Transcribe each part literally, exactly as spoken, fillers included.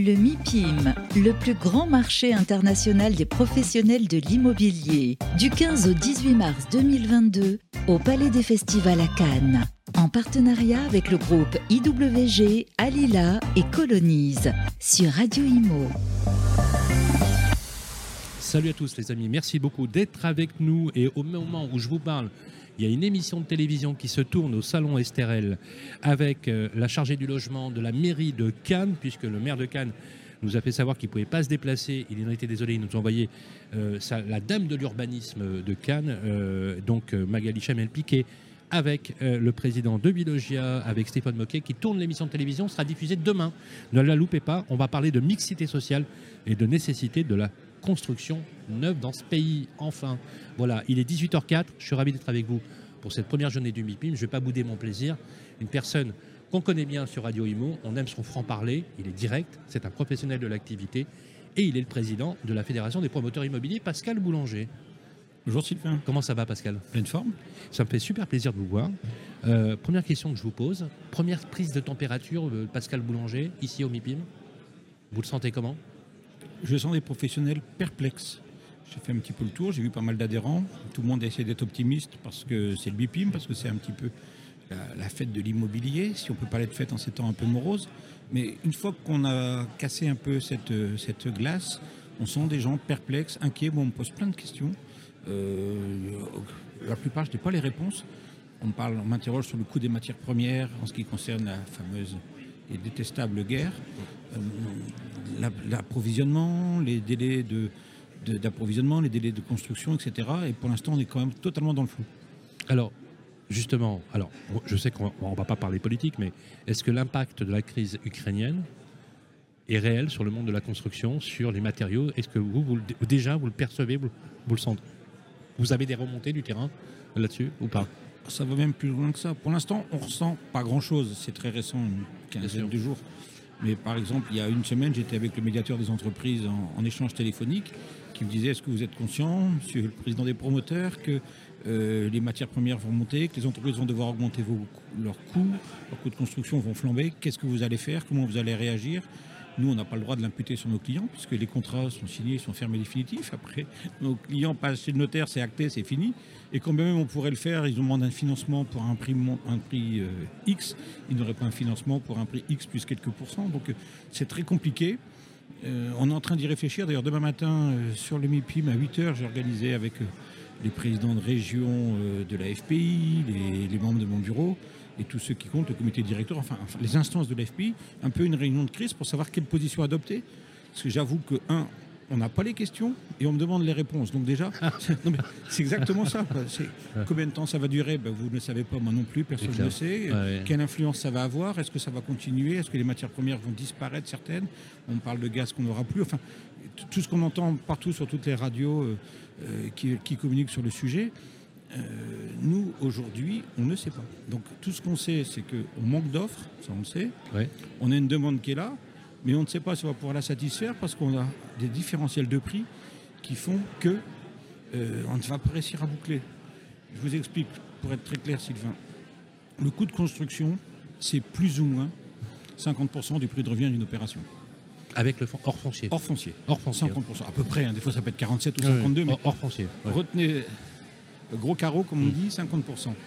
Le MIPIM, le plus grand marché international des professionnels de l'immobilier, du quinze au dix-huit mars deux mille vingt-deux, au Palais des Festivals à Cannes, en partenariat avec le groupe I W G, Alila et Colonise, sur Radio Imo. Salut à tous les amis, merci beaucoup d'être avec nous et au moment où je vous parle, il y a une émission de télévision qui se tourne au Salon Estérel avec euh, la chargée du logement de la mairie de Cannes, puisque le maire de Cannes nous a fait savoir qu'il ne pouvait pas se déplacer. Il en était désolé, il nous a envoyé euh, sa, la dame de l'urbanisme de Cannes, euh, donc euh, Magali Chamel-Piquet, avec euh, le président de Bilogia, avec Stéphane Moquet, qui tourne l'émission de télévision, sera diffusée demain. Ne la loupez pas, on va parler de mixité sociale et de nécessité de la construction neuve dans ce pays, enfin. Voilà, il est dix-huit heures quatre, je suis ravi d'être avec vous pour cette première journée du MIPIM, je ne vais pas bouder mon plaisir. Une personne qu'on connaît bien sur Radio Imo, on aime son franc-parler, il est direct, c'est un professionnel de l'activité et il est le président de la Fédération des promoteurs immobiliers, Pascal Boulanger. Bonjour Sylvain. Comment ça va Pascal? Pleine forme. Ça me fait super plaisir de vous voir. Euh, première question que je vous pose, première prise de température de Pascal Boulanger, ici au MIPIM, vous le sentez comment? Je sens des professionnels perplexes. J'ai fait un petit peu le tour, j'ai vu pas mal d'adhérents. Tout le monde a essayé d'être optimiste parce que c'est le MIPIM, parce que c'est un petit peu la, la fête de l'immobilier, si on peut parler de fête en ces temps un peu moroses. Mais une fois qu'on a cassé un peu cette, cette glace, on sent des gens perplexes, inquiets. Moi, on me pose plein de questions. Euh, la plupart, je n'ai pas les réponses. On me parle, on m'interroge sur le coût des matières premières en ce qui concerne la fameuse et détestable guerre. Euh, la, l'approvisionnement, les délais de, de, d'approvisionnement, les délais de construction, et cetera. Et pour l'instant, on est quand même totalement dans le flou. Alors, justement, alors, je sais qu'on ne va pas parler politique, mais est-ce que l'impact de la crise ukrainienne est réel sur le monde de la construction, sur les matériaux? Est-ce que vous, vous déjà, vous le percevez, vous, vous le sentez? Vous avez des remontées du terrain là-dessus ou pas? Ça va même plus loin que ça. Pour l'instant, on ne ressent pas grand-chose. C'est très récent, une quinzaine de jours. Mais par exemple, il y a une semaine, j'étais avec le médiateur des entreprises en, en échange téléphonique qui me disait: est-ce que vous êtes conscient, monsieur le président des promoteurs, que euh, les matières premières vont monter, que les entreprises vont devoir augmenter vos, leurs coûts, leurs coûts de construction vont flamber? Qu'est-ce que vous allez faire? Comment vous allez réagir? Nous, on n'a pas le droit de l'imputer sur nos clients puisque les contrats sont signés, sont fermés définitifs. Après, nos clients passent chez le notaire, c'est acté, c'est fini. Et quand même on pourrait le faire, ils demandent un financement pour un prix, un prix euh, X. Ils n'auraient pas un financement pour un prix X plus quelques pourcents. Donc euh, c'est très compliqué. Euh, on est en train d'y réfléchir. D'ailleurs, demain matin, euh, sur le MIPIM, à huit heures, j'ai organisé avec euh, les présidents de région euh, de la F P I, les, les membres de mon bureau, et tous ceux qui comptent, le comité directeur, enfin, enfin les instances de l'F P I, un peu une réunion de crise pour savoir quelle position adopter. Parce que j'avoue que, un, on n'a pas les questions et on me demande les réponses. Donc déjà, c'est, non mais c'est exactement ça. Quoi. C'est, combien de temps ça va durer? Ben, vous ne le savez pas, moi non plus, personne ne le sait. Ouais. Quelle influence ça va avoir? Est-ce que ça va continuer? Est-ce que les matières premières vont disparaître, certaines? On parle de gaz qu'on n'aura plus. Enfin, tout ce qu'on entend partout sur toutes les radios euh, euh, qui, qui communiquent sur le sujet. Euh, nous, aujourd'hui, on ne sait pas. Donc, tout ce qu'on sait, c'est qu'on manque d'offres, ça on le sait. Ouais. On a une demande qui est là, mais on ne sait pas si on va pouvoir la satisfaire parce qu'on a des différentiels de prix qui font qu'on euh, ne va pas réussir à boucler. Je vous explique, pour être très clair, Sylvain. Le coût de construction, c'est plus ou moins cinquante pour cent du prix de revient d'une opération. Avec le fond, hors foncier. Hors foncier. Hors foncier. cinquante pour cent, à peu près. Hein. Des fois, ça peut être quarante-sept ou cinquante-deux. Ouais, mais hors foncier. Ouais. Retenez... Gros carreau, comme on dit, cinquante pour cent.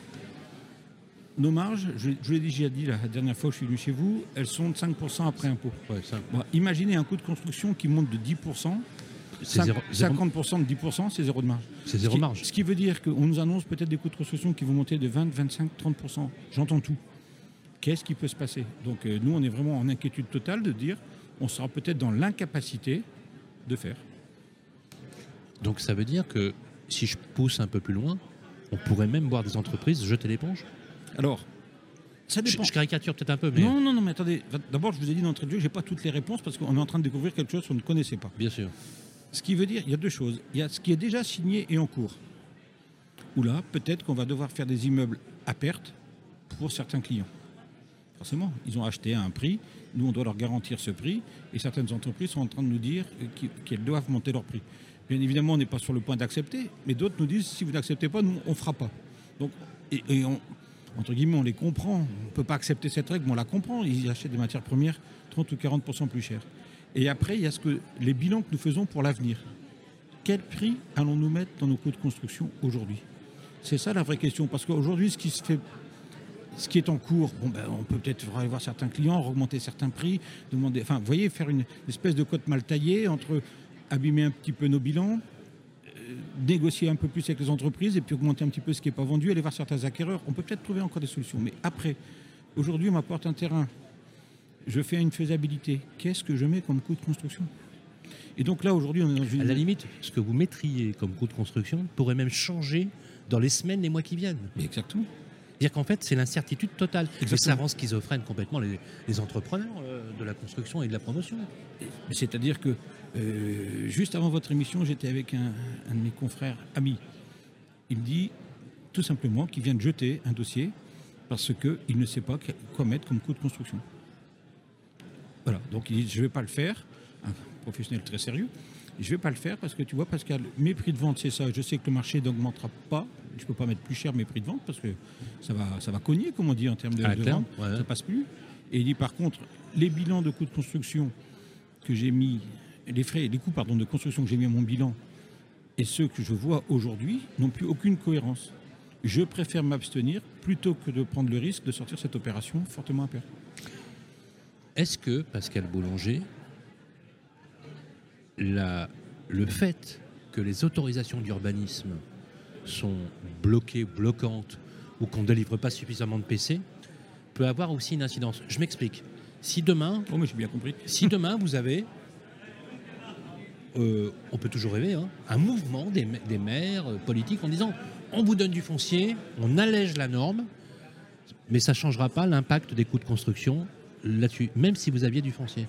Nos marges, je, je l'ai déjà dit la dernière fois que je suis venu chez vous, elles sont de cinq pour cent après impôt. Ouais, bon, imaginez un coût de construction qui monte de dix pour cent. C'est cinq, zéro, cinquante pour cent de dix pour cent, c'est zéro de marge. C'est zéro ce qui, marge. Ce qui veut dire qu'on nous annonce peut-être des coûts de construction qui vont monter de vingt, vingt-cinq, trente pour cent. J'entends tout. Qu'est-ce qui peut se passer? Donc euh, nous, on est vraiment en inquiétude totale de dire on sera peut-être dans l'incapacité de faire. Donc ça veut dire que si je pousse un peu plus loin, on pourrait même voir des entreprises jeter l'éponge? Alors, ça dépend. Je, je caricature peut-être un peu, mais... Non, non, non, mais attendez. D'abord, je vous ai dit d'entrée de jeu, je n'ai pas toutes les réponses parce qu'on est en train de découvrir quelque chose qu'on ne connaissait pas. Bien sûr. Ce qui veut dire, il y a deux choses. Il y a ce qui est déjà signé et en cours. Où là, peut-être qu'on va devoir faire des immeubles à perte pour certains clients. Forcément, ils ont acheté à un prix. Nous, on doit leur garantir ce prix. Et certaines entreprises sont en train de nous dire qu'elles doivent monter leur prix. Bien évidemment, on n'est pas sur le point d'accepter, mais d'autres nous disent, si vous n'acceptez pas, nous, on ne fera pas. Donc, et, et on, entre guillemets, on les comprend. On ne peut pas accepter cette règle, mais on la comprend. Ils achètent des matières premières trente ou quarante pour cent plus chères. Et après, il y a ce que, les bilans que nous faisons pour l'avenir. Quel prix allons-nous mettre dans nos coûts de construction aujourd'hui? C'est ça la vraie question. Parce qu'aujourd'hui, ce qui se fait, ce qui est en cours, bon ben, on peut peut-être aller voir certains clients, augmenter certains prix, demander, enfin, vous voyez, faire une espèce de cote mal taillée entre abîmer un petit peu nos bilans, euh, négocier un peu plus avec les entreprises et puis augmenter un petit peu ce qui n'est pas vendu, aller voir certains acquéreurs. On peut peut-être trouver encore des solutions. Mais après, aujourd'hui, on m'apporte un terrain. Je fais une faisabilité. Qu'est-ce que je mets comme coût de construction? Et donc là, aujourd'hui, on est dans une... À la limite, ce que vous mettriez comme coût de construction pourrait même changer dans les semaines, les mois qui viennent. Mais exactement. C'est-à-dire qu'en fait, c'est l'incertitude totale. Exactement. Et ça rend schizophrène complètement les, les entrepreneurs euh, de la construction et de la promotion. C'est-à-dire que euh, juste avant votre émission, j'étais avec un, un de mes confrères amis. Il me dit tout simplement qu'il vient de jeter un dossier parce qu'il ne sait pas quoi mettre comme coût de construction. Voilà, donc il dit je ne vais pas le faire, un professionnel très sérieux, je ne vais pas le faire parce que tu vois Pascal, mes prix de vente c'est ça, je sais que le marché n'augmentera pas, je ne peux pas mettre plus cher mes prix de vente parce que ça va, ça va cogner comme on dit en termes de, ah, de clair, vente, ouais. ça ne passe plus. Et il dit par contre, les bilans de coûts de construction que j'ai mis, les frais, les coûts pardon, de construction que j'ai mis à mon bilan et ceux que je vois aujourd'hui n'ont plus aucune cohérence. Je préfère m'abstenir plutôt que de prendre le risque de sortir cette opération fortement à perte. Est-ce que, Pascal Boulanger, la, le fait que les autorisations d'urbanisme sont bloquées, bloquantes, ou qu'on ne délivre pas suffisamment de P C, peut avoir aussi une incidence? Je m'explique. Si demain, oh, mais j'ai bien compris. Si demain vous avez, euh, on peut toujours rêver, hein, un mouvement des, des maires euh, politiques en disant on vous donne du foncier, on allège la norme, mais ça ne changera pas l'impact des coûts de construction là-dessus, même si vous aviez du foncier.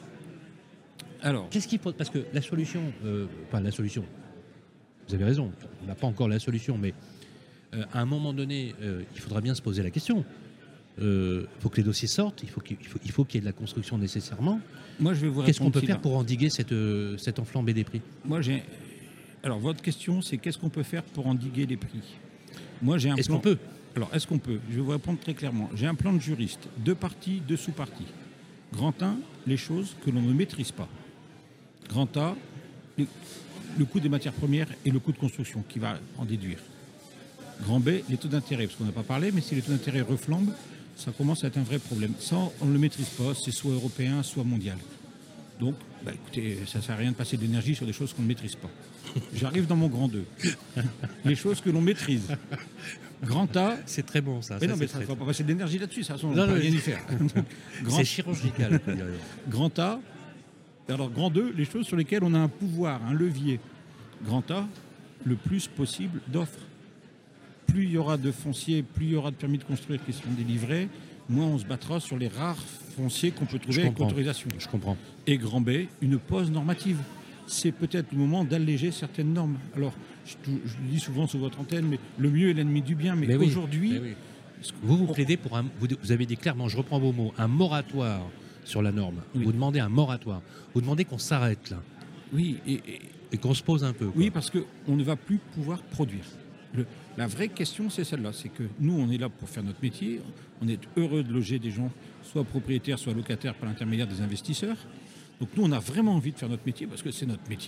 Alors, qu'est-ce qu'il faut? Parce que la solution, euh, pas la solution, vous avez raison, on n'a pas encore la solution, mais euh, à un moment donné, euh, il faudra bien se poser la question. Il euh, faut que les dossiers sortent, il faut qu'il faut, il faut qu'il y ait de la construction nécessairement. Moi, je vais vous Qu'est-ce qu'on peut faire là. pour endiguer cette, euh, cette enflambée des prix? Moi, j'ai. Alors, votre question, c'est qu'est-ce qu'on peut faire pour endiguer les prix? Moi, j'ai un Est-ce plan. qu'on peut? Alors, est-ce qu'on peut? Je vais vous répondre très clairement. J'ai un plan de juriste, deux parties, deux sous-parties. Grand un, les choses que l'on ne maîtrise pas. Grand A, le, le coût des matières premières et le coût de construction qui va en déduire. Grand B, les taux d'intérêt, parce qu'on n'a pas parlé, mais si les taux d'intérêt reflambent, ça commence à être un vrai problème. Ça, on ne le maîtrise pas, c'est soit européen, soit mondial. Donc, bah, écoutez, ça ne sert à rien de passer de l'énergie sur des choses qu'on ne maîtrise pas. J'arrive dans mon grand deux. Les choses que l'on maîtrise. Grand A... C'est très bon, ça. Mais ça non, mais ça ne va pas passer de l'énergie là-dessus, ça, on ne peut rien y faire. Grand... C'est chirurgical. Grand A... Alors, grand deux, les choses sur lesquelles on a un pouvoir, un levier. Grand A, le plus possible d'offres. Plus il y aura de fonciers, plus il y aura de permis de construire qui seront délivrés, moins on se battra sur les rares fonciers qu'on peut trouver avec autorisation. Je comprends. Et grand B, une pause normative. C'est peut-être le moment d'alléger certaines normes. Alors, je, je le dis souvent sur votre antenne, mais le mieux est l'ennemi du bien. Mais, mais aujourd'hui... Oui, oui. Vous vous plaidez pour un... Vous, vous avez dit clairement, je reprends vos mots, un moratoire sur la norme. Oui. Vous demandez un moratoire. Vous demandez qu'on s'arrête là. Oui. Et, et, et qu'on se pose un peu. Quoi. Oui, parce qu'on ne va plus pouvoir produire. Le, la vraie question, c'est celle-là. C'est que nous, on est là pour faire notre métier. On est heureux de loger des gens, soit propriétaires, soit locataires, par l'intermédiaire des investisseurs. Donc nous, on a vraiment envie de faire notre métier parce que c'est notre métier.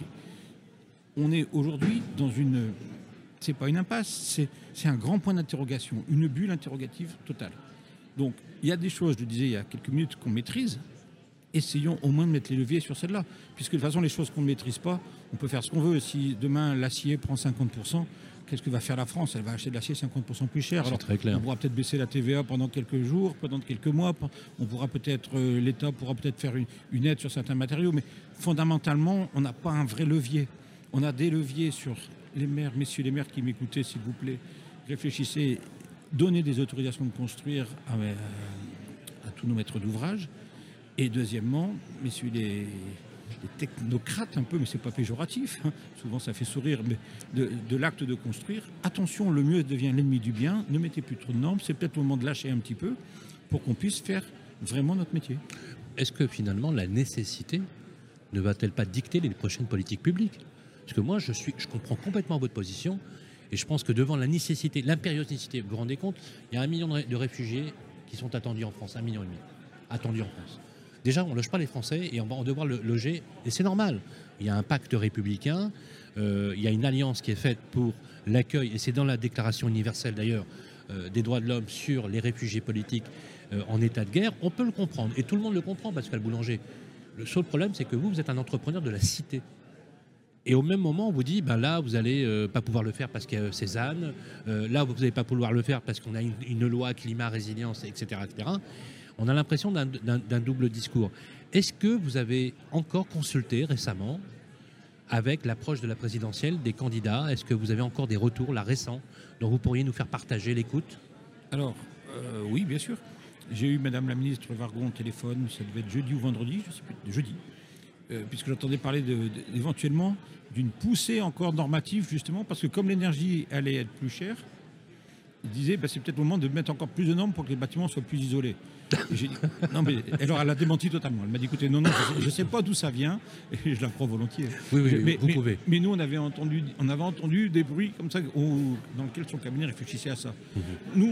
On est aujourd'hui dans une... C'est pas une impasse, c'est, c'est un grand point d'interrogation, une bulle interrogative totale. Donc, il y a des choses, je le disais il y a quelques minutes, qu'on maîtrise. Essayons au moins de mettre les leviers sur celle-là. Puisque de toute façon, les choses qu'on ne maîtrise pas, on peut faire ce qu'on veut. Si demain, l'acier prend cinquante pour cent, qu'est-ce que va faire la France? Elle va acheter de l'acier cinquante pour cent plus cher. C'est Alors, très clair. On pourra peut-être baisser la T V A pendant quelques jours, pendant quelques mois. On pourra peut-être, euh, l'État pourra peut-être faire une, une aide sur certains matériaux. Mais fondamentalement, on n'a pas un vrai levier. On a des leviers sur les maires. Messieurs les maires qui m'écoutez, s'il vous plaît, réfléchissez. Donner des autorisations de construire à, à tous nos maîtres d'ouvrage. Et deuxièmement, messieurs les, les technocrates un peu, mais c'est pas péjoratif, hein, souvent ça fait sourire, mais de, de l'acte de construire, attention, le mieux devient l'ennemi du bien, ne mettez plus trop de normes, c'est peut-être le moment de lâcher un petit peu pour qu'on puisse faire vraiment notre métier. Est-ce que finalement la nécessité ne va-t-elle pas dicter les prochaines politiques publiques? Parce que moi, je, suis, je comprends complètement votre position. Et je pense que devant la nécessité, l'impérieuse nécessité, vous vous rendez compte, il y a un million de réfugiés qui sont attendus en France, un million et demi, attendus en France. déjà, on ne loge pas les Français et on va en devoir le loger. Et c'est normal. Il y a un pacte républicain, euh, il y a une alliance qui est faite pour l'accueil, et c'est dans la Déclaration universelle d'ailleurs, euh, des droits de l'homme sur les réfugiés politiques euh, en état de guerre. On peut le comprendre. Et tout le monde le comprend, Pascal Boulanger. Le seul problème, c'est que vous, vous êtes un entrepreneur de la cité. Et au même moment, on vous dit, ben là, vous n'allez euh, pas pouvoir le faire parce qu'il y a Cézanne, euh, là, vous n'allez pas pouvoir le faire parce qu'on a une, une loi climat, résilience, et cetera, et cetera. On a l'impression d'un, d'un, d'un double discours. Est-ce que vous avez encore consulté récemment, avec l'approche de la présidentielle, des candidats? Est-ce que vous avez encore des retours, là, récents, dont vous pourriez nous faire partager l'écoute? Alors, euh, oui, bien sûr. J'ai eu Madame la ministre Vargon au téléphone, ça devait être jeudi ou vendredi, je sais plus, jeudi, euh, puisque j'entendais parler de, de, éventuellement d'une poussée encore normative, justement, parce que comme l'énergie allait être plus chère, il disait bah, c'est peut-être le moment de mettre encore plus de normes pour que les bâtiments soient plus isolés. Et j'ai dit, non, mais alors elle a démenti totalement. Elle m'a dit écoutez, non, non, je ne sais pas d'où ça vient, et je la crois volontiers. Oui, oui, mais, vous mais, pouvez. Mais nous, on avait entendu, on avait entendu des bruits comme ça, au, dans lesquels son cabinet réfléchissait à ça. Mm-hmm. Nous,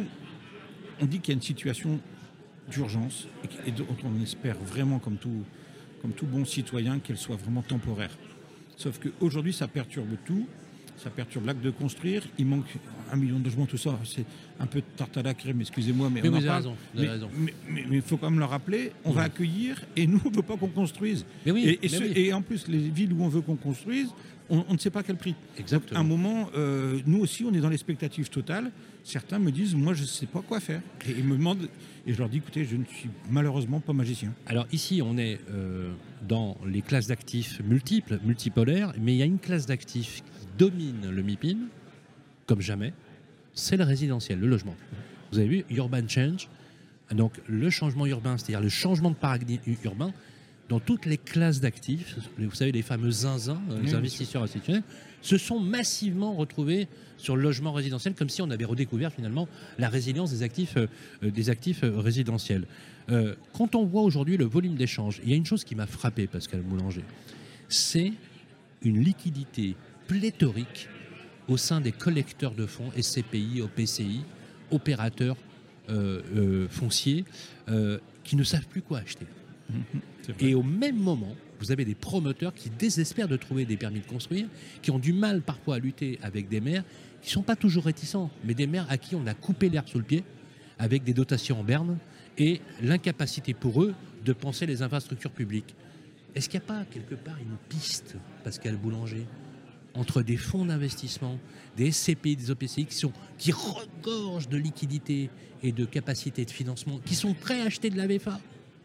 on dit qu'il y a une situation d'urgence, et, et dont on espère vraiment, comme tout, comme tout bon citoyen, qu'elle soit vraiment temporaire. Sauf qu'aujourd'hui, ça perturbe tout. Ça perturbe l'acte de construire. Il manque un million de logements, tout ça. C'est un peu de tarte à la crème, excusez-moi, mais, mais on vous en avez parle. raison. Vous avez raison. Mais il faut quand même le rappeler, on mmh. va accueillir et nous, on ne veut pas qu'on construise. Mais oui, et, et, mais ce, oui. et en plus, les villes où on veut qu'on construise, on, on ne sait pas quel prix. Exactement. Donc, à un moment, euh, nous aussi, on est dans l'expectative totale. Certains me disent, moi, je ne sais pas quoi faire. Et ils me demandent, et je leur dis, écoutez, je ne suis malheureusement pas magicien. Alors ici, on est euh, dans les classes d'actifs multiples, multipolaires, mais il y a une classe d'actifs qui domine le MIPIM, comme jamais, c'est le résidentiel, le logement. Vous avez vu, Urban Change, donc le changement urbain, c'est-à-dire le changement de paradigme urbain, dans toutes les classes d'actifs, vous savez, les fameux zinzins, les mmh, investisseurs institutionnels, se sont massivement retrouvés sur le logement résidentiel, comme si on avait redécouvert finalement la résilience des actifs, euh, des actifs euh, résidentiels. Euh, quand on voit aujourd'hui le volume d'échanges, il y a une chose qui m'a frappé, Pascal Boulanger, c'est une liquidité pléthorique au sein des collecteurs de fonds, S C P I, O P C I, opérateurs euh, euh, fonciers, euh, qui ne savent plus quoi acheter. Mmh, et au même moment, vous avez des promoteurs qui désespèrent de trouver des permis de construire, qui ont du mal parfois à lutter avec des maires, qui ne sont pas toujours réticents, mais des maires à qui on a coupé l'herbe sous le pied, avec des dotations en berne, et l'incapacité pour eux de penser les infrastructures publiques. Est-ce qu'il n'y a pas quelque part une piste, Pascal Boulanger, entre des fonds d'investissement, des S C P I, des O P C I qui, sont, qui regorgent de liquidités et de capacités de financement, qui sont prêts à acheter de la V F A,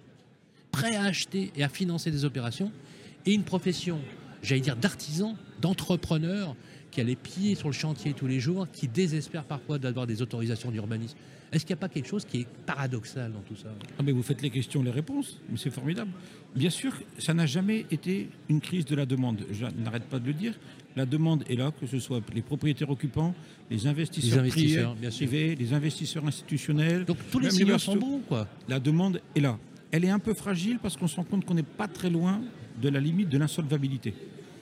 prêts à acheter et à financer des opérations, et une profession, j'allais dire, d'artisan, d'entrepreneur, qui a les pieds sur le chantier tous les jours, qui désespère parfois d'avoir des autorisations d'urbanisme. Est-ce qu'il n'y a pas quelque chose qui est paradoxal dans tout ça? Ah mais vous faites les questions, les réponses, mais c'est formidable. Bien sûr, ça n'a jamais été une crise de la demande. Je n'arrête pas de le dire. La demande est là, que ce soit les propriétaires occupants, les investisseurs, les investisseurs privés, bien sûr. privés, les investisseurs institutionnels. Donc tous les signaux sont bons, quoi. La demande est là. Elle est un peu fragile parce qu'on se rend compte qu'on n'est pas très loin de la limite de l'insolvabilité.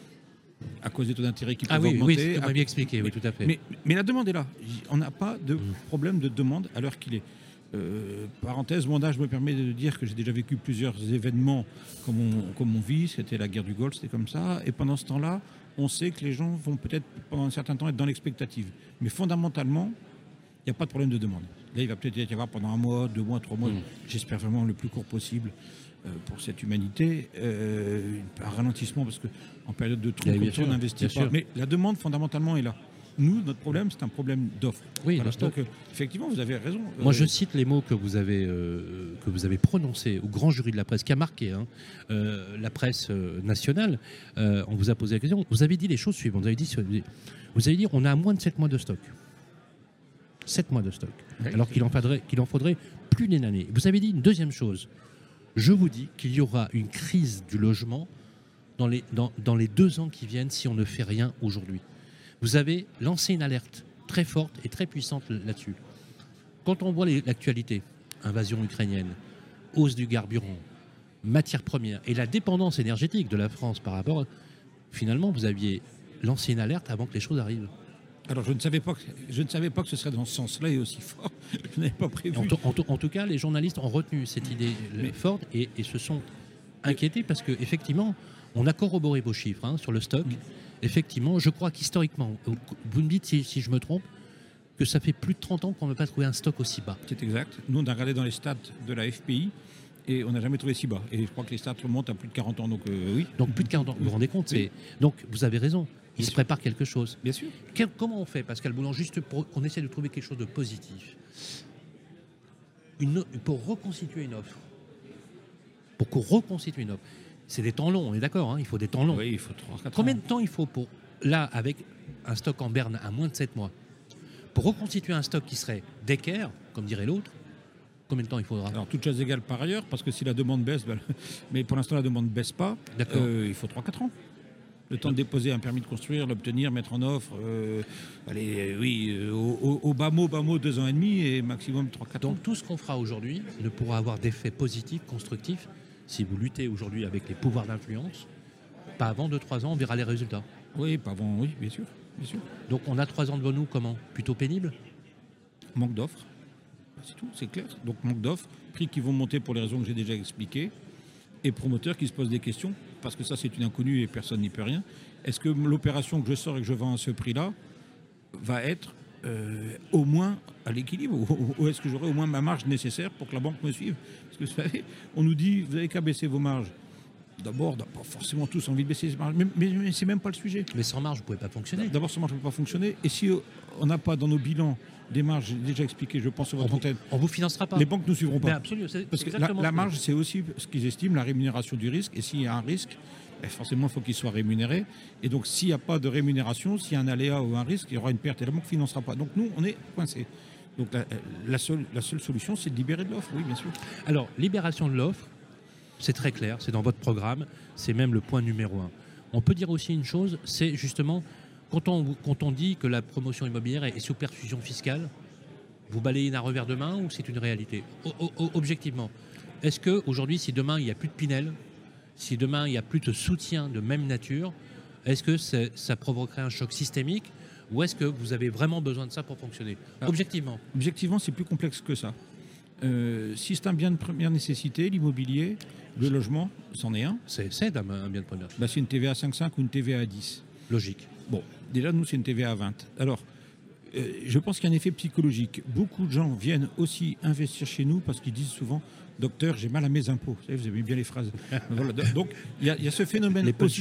À cause des taux d'intérêt qui peuvent ah oui, augmenter. Oui, c'est bien expliqué, oui, tout à fait. Mais, mais la demande est là. On n'a pas de mmh. problème de demande à l'heure qu'il est. Euh, parenthèse, mon âge me permet de dire que j'ai déjà vécu plusieurs événements comme on, comme on vit. C'était la guerre du Golfe, c'était comme ça. Et pendant ce temps-là, on sait que les gens vont peut-être pendant un certain temps être dans l'expectative. Mais fondamentalement, il n'y a pas de problème de demande. Là, il va peut-être y avoir pendant un mois, deux mois, trois mois, mmh. j'espère vraiment le plus court possible euh, pour cette humanité, euh, un ralentissement parce qu'en période de trou, comme ça, on n'investit pas. Sûr. Mais la demande, fondamentalement, est là. Nous, notre problème, c'est un problème d'offre. Oui, voilà, donc, euh, effectivement, vous avez raison. Moi, euh... je cite les mots que vous avez, euh, que vous avez prononcés au grand jury de la presse, qui a marqué hein, euh, la presse euh, nationale. Euh, on vous a posé la question. Vous avez dit les choses suivantes. Vous avez dit, vous avez dit on a à moins de sept mois de stock. sept mois de stock. Oui, alors qu'il en faudrait, qu'il en faudrait plus d'une année. Vous avez dit une deuxième chose. Je vous dis qu'il y aura une crise du logement dans les, dans, dans les deux ans qui viennent si on ne fait rien aujourd'hui. Vous avez lancé une alerte très forte et très puissante là-dessus. Quand on voit les, l'actualité, invasion ukrainienne, hausse du carburant, matières premières et la dépendance énergétique de la France par rapport, finalement, vous aviez lancé une alerte avant que les choses arrivent. Alors, je ne savais pas que, je ne savais pas que ce serait dans ce sens-là et aussi fort. Je n'avais pas prévu. En, en, en tout cas, les journalistes ont retenu cette idée Mais... forte et, et se sont inquiété parce qu'effectivement, on a corroboré vos chiffres hein, sur le stock. Mmh. Effectivement, je crois qu'historiquement, vous me dites si, si je me trompe, que ça fait plus de trente ans qu'on n'a pas trouvé un stock aussi bas. C'est exact. Nous, on a regardé dans les stats de la F P I et on n'a jamais trouvé si bas. Et je crois que les stats remontent à plus de quarante ans. Donc, euh, oui. Donc, plus de quarante ans. Vous vous rendez compte oui. Donc, vous avez raison. Il Bien se sûr. prépare quelque chose. Bien sûr. Quel, comment on fait, Pascal Boulan, juste pour qu'on essaie de trouver quelque chose de positif une, pour reconstituer une offre Pour qu'on reconstitue une offre c'est des temps longs, on est d'accord, hein, il faut des temps longs. Oui, il faut trois quatre ans. Combien de temps il faut pour, là, avec un stock en berne à moins de sept mois, pour reconstituer un stock qui serait d'équerre, comme dirait l'autre, combien de temps il faudra? Alors, toutes choses égales par ailleurs, parce que si la demande baisse, ben, mais pour l'instant la demande ne baisse pas, euh, il faut trois quatre ans. Le temps de déposer un permis de construire, l'obtenir, mettre en offre, euh, allez, oui, euh, au, au bas mot, bas mot, deux ans et demi et maximum trois quatre ans. Donc tout ce qu'on fera aujourd'hui ne pourra avoir d'effet positif, constructif, si vous luttez aujourd'hui avec les pouvoirs d'influence, pas avant deux trois ans, on verra les résultats. Oui, pas avant, oui, bien sûr, bien sûr. Donc on a trois ans devant nous, comment? Plutôt pénible? Manque d'offres, c'est tout, c'est clair. Donc manque d'offres, prix qui vont monter pour les raisons que j'ai déjà expliquées, et promoteurs qui se posent des questions, parce que ça c'est une inconnue et personne n'y peut rien. Est-ce que l'opération que je sors et que je vends à ce prix-là va être euh, au moins à l'équilibre, ou, ou est-ce que j'aurai au moins ma marge nécessaire pour que la banque me suive? Parce que vous savez, on nous dit, vous n'avez qu'à baisser vos marges. D'abord, on n'a pas forcément tous envie de baisser les marges, mais, mais, mais c'est même pas le sujet. Mais sans marge, vous ne pouvez pas fonctionner. D'abord, sans marge, on ne peut pas fonctionner. Et si on n'a pas dans nos bilans des marges, j'ai déjà expliqué, je pense sur votre antenne. On ne vous financera pas. Les banques ne nous suivront pas. Mais absolument, c'est, Parce c'est que la, la marge, ce c'est aussi ce qu'ils estiment, la rémunération du risque. Et s'il y a un risque, ben forcément, il faut qu'il soit rémunéré. Et donc, s'il n'y a pas de rémunération, s'il y a un aléa ou un risque, il y aura une perte et la banque ne financera pas. Donc, nous, on est coincés. Donc, la, la, seule, la seule solution, c'est de libérer de l'offre, oui, bien sûr. Alors, libération de l'offre, c'est très clair, c'est dans votre programme, c'est même le point numéro un. On peut dire aussi une chose, c'est justement, quand on, quand on dit que la promotion immobilière est sous perfusion fiscale, vous balayez d'un revers de main ou c'est une réalité? o, o, Objectivement, est-ce qu'aujourd'hui, si demain il n'y a plus de Pinel, si demain il n'y a plus de soutien de même nature, est-ce que ça provoquerait un choc systémique ou est-ce que vous avez vraiment besoin de ça pour fonctionner? Alors, objectivement. Objectivement, c'est plus complexe que ça. Euh, si c'est un bien de première nécessité, l'immobilier, le logement, c'en est un. C'est un bien de première nécessité. Bah, c'est une T V A cinq virgule cinq ou une T V A dix. Logique. Bon, déjà, nous, c'est une T V A vingt. Alors, euh, je pense qu'il y a un effet psychologique. Beaucoup de gens viennent aussi investir chez nous parce qu'ils disent souvent « Docteur, j'ai mal à mes impôts ». Vous savez, vous aimez bien les phrases. Voilà. Donc, il y, y a ce phénomène les aussi.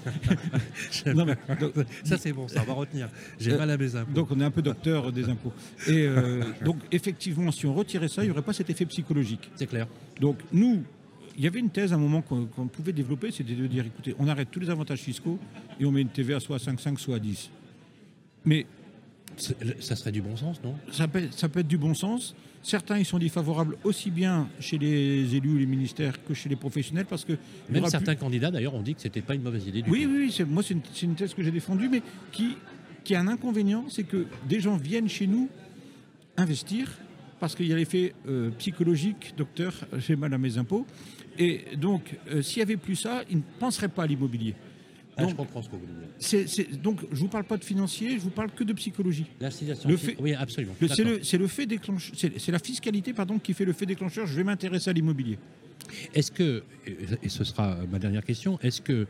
non, mais, donc, ça, c'est bon, ça, on va retenir. J'ai euh, mal à mes impôts. Donc, on est un peu docteur des impôts. Et euh, donc, effectivement, si on retirait ça, il n'y aurait pas cet effet psychologique. C'est clair. Donc, nous, il y avait une thèse à un moment qu'on qu'on pouvait développer, c'était de dire, écoutez, on arrête tous les avantages fiscaux et on met une T V A soit à cinq virgule cinq, soit à dix. Mais ça serait du bon sens, non? ça peut, ça peut être du bon sens. Certains, ils sont défavorables aussi bien chez les élus ou les ministères que chez les professionnels parce que... Même certains plus... candidats, d'ailleurs, ont dit que ce n'était pas une mauvaise idée du oui, tout. Oui, oui, moi, c'est une, une thèse que j'ai défendue, mais qui, qui a un inconvénient, c'est que des gens viennent chez nous investir parce qu'il y a l'effet euh, psychologique, docteur, j'ai mal à mes impôts. Et donc, euh, s'il n'y avait plus ça, ils ne penseraient pas à l'immobilier. Ah, je comprends ce que vous voulez dire. C'est, c'est, donc, je ne vous parle pas de financier, je vous parle que de psychologie. L'incitation. Fait, oui, absolument. Le, c'est, le, c'est le fait déclencheur, c'est, c'est la fiscalité, pardon, qui fait le fait déclencheur. Je vais m'intéresser à l'immobilier. Est-ce que, et ce sera ma dernière question, est-ce que,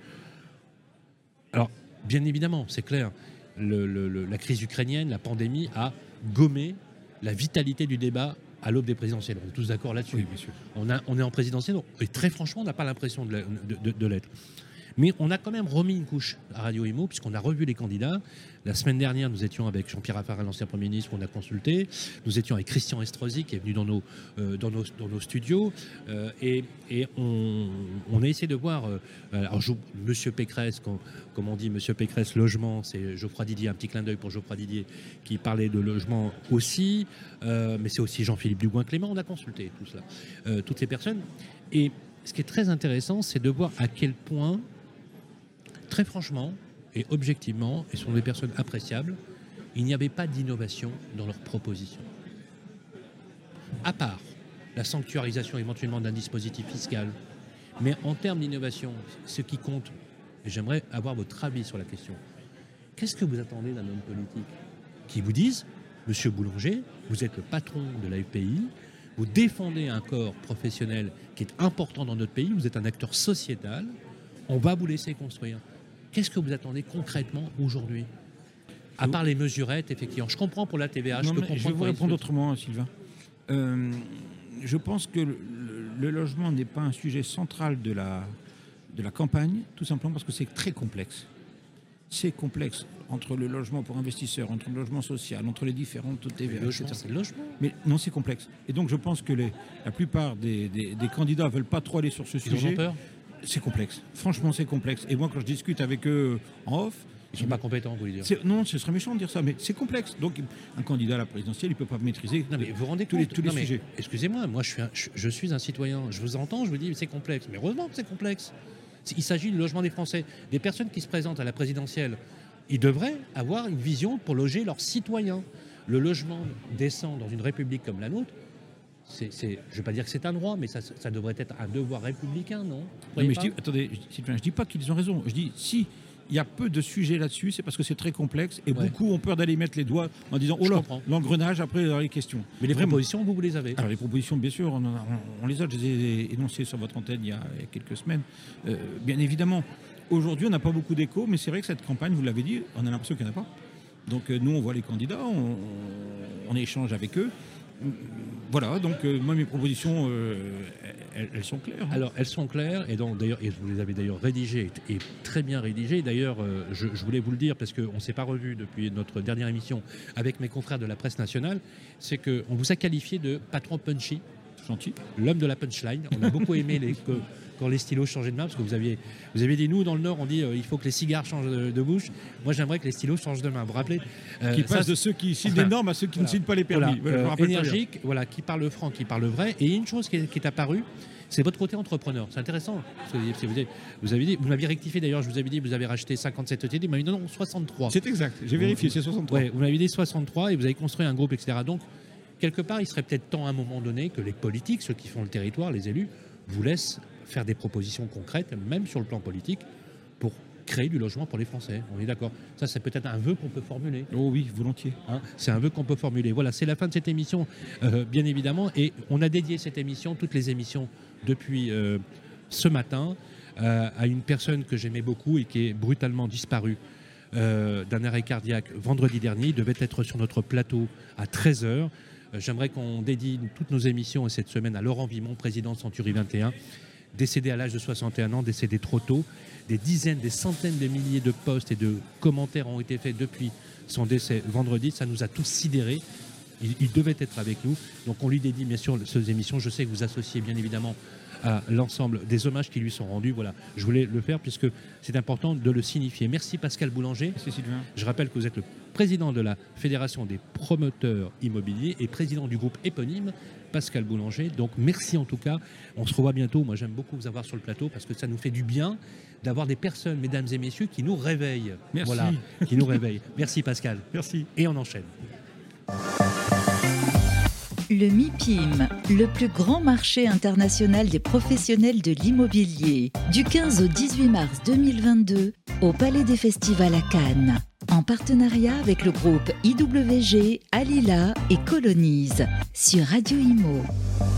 alors, bien évidemment, c'est clair, le, le, le, la crise ukrainienne, la pandémie a gommé la vitalité du débat à l'aube des présidentielles. On est tous d'accord là-dessus. Oui, bien sûr. On, a, on est en présidentielle, et très franchement, on n'a pas l'impression de, de, de, de l'être. Mais on a quand même remis une couche à Radio Imo, puisqu'on a revu les candidats. La semaine dernière, nous étions avec Jean-Pierre Raffarin, l'ancien Premier ministre, qu'on a consulté. Nous étions avec Christian Estrosi, qui est venu dans nos, euh, dans nos, dans nos studios. Euh, et et on, on a essayé de voir... Euh, alors, je, Monsieur Pécresse, comme, comme on dit, Monsieur Pécresse, logement, c'est Geoffroy Didier, un petit clin d'œil pour Geoffroy Didier, qui parlait de logement aussi. Euh, mais c'est aussi Jean-Philippe Dugouin-Clément. On a consulté tout cela, euh, toutes ces personnes. Et ce qui est très intéressant, c'est de voir à quel point... Très franchement et objectivement, et ce sont des personnes appréciables, il n'y avait pas d'innovation dans leurs propositions. À part la sanctuarisation éventuellement d'un dispositif fiscal. Mais en termes d'innovation, ce qui compte, et j'aimerais avoir votre avis sur la question, qu'est-ce que vous attendez d'un homme politique qui vous dise, Monsieur Boulanger, vous êtes le patron de la F P I, vous défendez un corps professionnel qui est important dans notre pays, vous êtes un acteur sociétal, on va vous laisser construire. Qu'est-ce que vous attendez concrètement aujourd'hui ? À part les mesurettes, effectivement. Je comprends pour la T V A. Non, je, peux je vais vous répondre autrement, Sylvain. Euh, je pense que le, le logement n'est pas un sujet central de la, de la campagne, tout simplement parce que c'est très complexe. C'est complexe entre le logement pour investisseurs, entre le logement social, entre les différentes T V A. Le logement, c'est le logement. Mais non, c'est complexe. Et donc, je pense que les, la plupart des, des, des candidats ne veulent pas trop aller sur ce Ils sujet. ont peur. C'est complexe. Franchement, c'est complexe. Et moi, quand je discute avec eux en off... Ils ne sont pas compétents, vous voulez dire. C'est, non, ce serait méchant de dire ça, mais c'est complexe. Donc, un candidat à la présidentielle, il ne peut pas maîtriser non, mais vous rendez tous compte, les, tous les non, mais sujets. Excusez-moi, moi, je suis, un, je, je suis un citoyen. Je vous entends, je vous dis, c'est complexe. Mais heureusement que c'est complexe. Il s'agit du logement des Français. Des personnes qui se présentent à la présidentielle, ils devraient avoir une vision pour loger leurs citoyens. Le logement décent dans une république comme la nôtre, c'est, c'est, je ne veux pas dire que c'est un droit, mais ça, ça devrait être un devoir républicain, non, non mais je dis, attendez, Sylvain, je ne dis pas qu'ils ont raison. Je dis, si il y a peu de sujets là-dessus, c'est parce que c'est très complexe et ouais. beaucoup ont peur d'aller mettre les doigts en disant, oh là, l'engrenage, après, dans les questions. Mais les Vraiment. propositions, vous, vous les avez ? Alors, les propositions, bien sûr, on, a, on, on les a, je les ai énoncées sur votre antenne il y a, il y a quelques semaines. Euh, bien évidemment, aujourd'hui, on n'a pas beaucoup d'écho, mais c'est vrai que cette campagne, vous l'avez dit, on a l'impression qu'il n'y en a pas. Donc, euh, nous, on voit les candidats, on, on échange avec eux. Voilà, donc euh, moi mes propositions, euh, elles, elles sont claires. Hein. Alors elles sont claires et donc d'ailleurs et vous les avez d'ailleurs rédigées et très bien rédigées. D'ailleurs, euh, je, je voulais vous le dire parce qu'on ne s'est pas revu depuis notre dernière émission avec mes confrères de la presse nationale, c'est qu'on vous a qualifié de patron punchy, gentil, l'homme de la punchline. On a beaucoup aimé les, que, quand les stylos changeaient de main parce que vous aviez, vous aviez dit nous dans le Nord on dit euh, il faut que les cigares changent de, de bouche. Moi j'aimerais que les stylos changent de main. Vous vous rappelez euh, Qui passe de ceux qui signent enfin, les normes à ceux qui voilà, ne signent pas les permis. Voilà, euh, énergique, voilà, qui parle franc, qui parle vrai. Et une chose qui est, qui est apparue, c'est votre côté entrepreneur. C'est intéressant. Parce que vous, avez, vous, avez dit, vous m'aviez rectifié d'ailleurs, je vous avais dit vous avez racheté cinquante-sept sociétés, vous m'avez dit non, non, soixante-trois. C'est exact, j'ai vérifié, c'est soixante-trois. Ouais, vous m'avez dit soixante-trois et vous avez construit un groupe, et cetera. Donc, quelque part, il serait peut-être temps à un moment donné que les politiques, ceux qui font le territoire, les élus, vous laissent faire des propositions concrètes, même sur le plan politique, pour créer du logement pour les Français. On est d'accord. Ça, c'est peut-être un vœu qu'on peut formuler. Oh oui, volontiers. Hein, c'est un vœu qu'on peut formuler. Voilà, c'est la fin de cette émission, euh, bien évidemment. Et on a dédié cette émission, toutes les émissions, depuis euh, ce matin, euh, à une personne que j'aimais beaucoup et qui est brutalement disparue euh, d'un arrêt cardiaque vendredi dernier. Il devait être sur notre plateau à treize heures. Euh, j'aimerais qu'on dédie toutes nos émissions cette semaine à Laurent Vimont, président de Century vingt et un. Décédé à l'âge de soixante et un ans, décédé trop tôt. Des dizaines, des centaines de milliers de posts et de commentaires ont été faits depuis son décès vendredi. Ça nous a tous sidérés. Il, il devait être avec nous. Donc on lui dédie bien sûr ces émissions. Je sais que vous associez bien évidemment à l'ensemble des hommages qui lui sont rendus. Voilà, je voulais le faire puisque c'est important de le signifier. Merci Pascal Boulanger. Merci Sylvain. Je rappelle que vous êtes le président de la Fédération des promoteurs immobiliers et président du groupe éponyme Pascal Boulanger. Donc merci en tout cas. On se revoit bientôt. Moi j'aime beaucoup vous avoir sur le plateau parce que ça nous fait du bien d'avoir des personnes, mesdames et messieurs, qui nous réveillent. Merci. Voilà, qui nous réveillent. Merci Pascal. Merci. Et on enchaîne. Le MIPIM, le plus grand marché international des professionnels de l'immobilier, du quinze au dix-huit mars deux mille vingt-deux, au Palais des Festivals à Cannes, en partenariat avec le groupe I W G, Alila et Colonise, sur Radio Imo.